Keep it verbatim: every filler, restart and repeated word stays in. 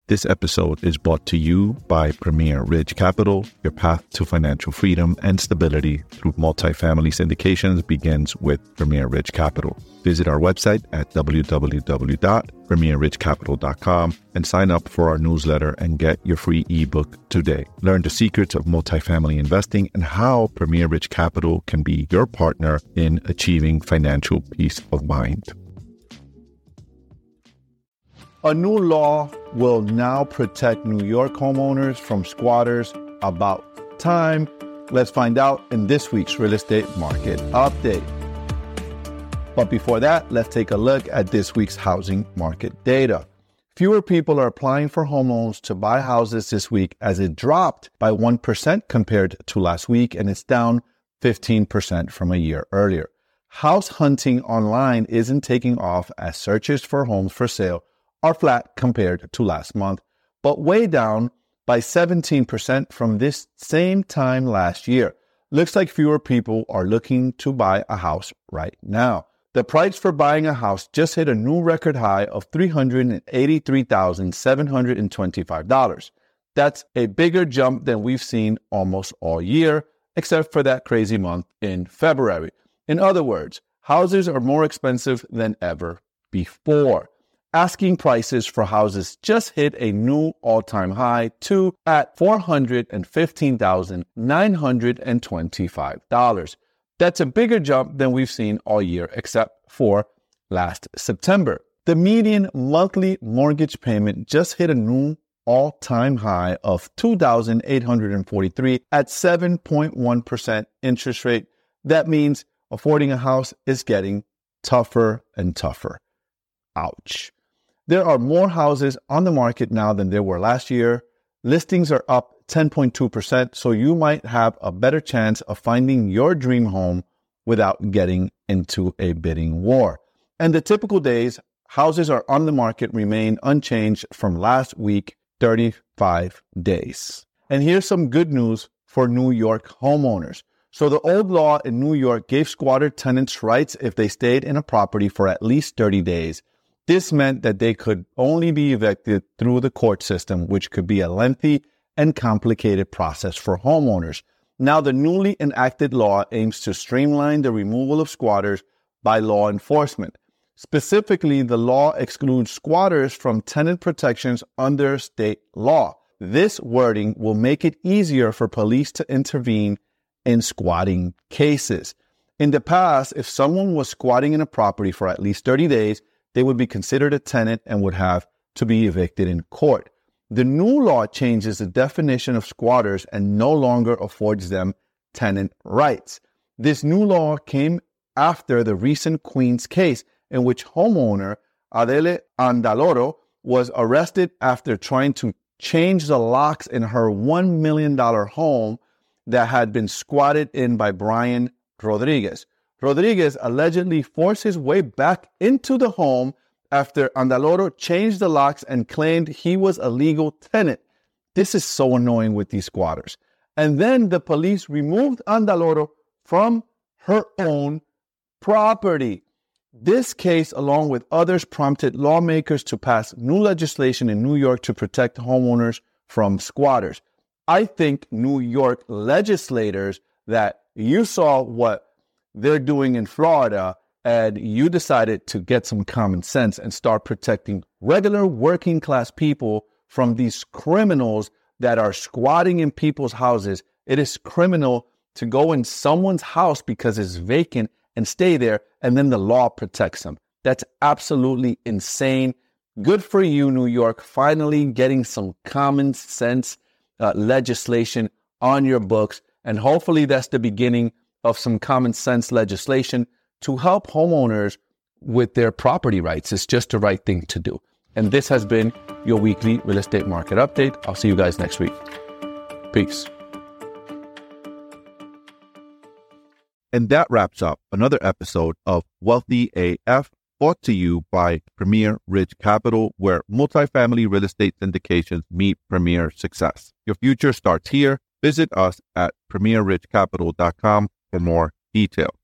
This episode is brought to you by Premier Ridge Capital. Your path to financial freedom and stability through multifamily syndications begins with Premier Ridge Capital. Visit our website at w w w dot premier ridge capital dot com and sign up for our newsletter and get your free ebook today. Learn the secrets of multifamily investing and how Premier Ridge Capital can be your partner in achieving financial peace of mind. A new law will now protect New York homeowners from squatters. About time. Let's find out in this week's Real Estate Market Update. But before that, let's take a look at this week's housing market data. Fewer people are applying for home loans to buy houses this week as it dropped by one percent compared to last week, and it's down fifteen percent from a year earlier. House hunting online isn't taking off as searches for homes for sale are flat compared to last month, but way down by seventeen percent from this same time last year. Looks like fewer people are looking to buy a house right now. The price for buying a house just hit a new record high of three hundred eighty-three thousand seven hundred twenty-five dollars. That's a bigger jump than we've seen almost all year, except for that crazy month in February. In other words, houses are more expensive than ever before. Asking prices for houses just hit a new all-time high, too, at four hundred fifteen thousand nine hundred twenty-five dollars. That's a bigger jump than we've seen all year, except for last September. The median monthly mortgage payment just hit a new all-time high of two thousand eight hundred forty-three dollars at seven point one percent interest rate. That means affording a house is getting tougher and tougher. Ouch. There are more houses on the market now than there were last year. Listings are up ten point two percent, so you might have a better chance of finding your dream home without getting into a bidding war. And the typical days houses are on the market remain unchanged from last week, thirty-five days. And here's some good news for New York homeowners. So the old law in New York gave squatter tenants rights if they stayed in a property for at least thirty days. This meant that they could only be evicted through the court system, which could be a lengthy and complicated process for homeowners. Now, the newly enacted law aims to streamline the removal of squatters by law enforcement. Specifically, the law excludes squatters from tenant protections under state law. This wording will make it easier for police to intervene in squatting cases. In the past, if someone was squatting in a property for at least thirty days, they would be considered a tenant and would have to be evicted in court. The new law changes the definition of squatters and no longer affords them tenant rights. This new law came after the recent Queens case in which homeowner Adele Andaloro was arrested after trying to change the locks in her one million dollars home that had been squatted in by Brian Rodriguez. Rodriguez allegedly forced his way back into the home after Andaloro changed the locks and claimed he was a legal tenant. This is so annoying with these squatters. And then the police removed Andaloro from her own property. This case, along with others, prompted lawmakers to pass new legislation in New York to protect homeowners from squatters. I think New York legislators that you saw what they're doing in Florida, and you decided to get some common sense and start protecting regular working class people from these criminals that are squatting in people's houses. It is criminal to go in someone's house because it's vacant and stay there, and then the law protects them. That's absolutely insane. Good for you, New York, finally getting some common sense uh, legislation on your books, and hopefully that's the beginning of some common sense legislation to help homeowners with their property rights. It's just the right thing to do. And this has been your weekly real estate market update. I'll see you guys next week. Peace. And that wraps up another episode of Wealthy A F, brought to you by Premier Ridge Capital, where multifamily real estate syndications meet premier success. Your future starts here. Visit us at premier ridge capital dot com for more details.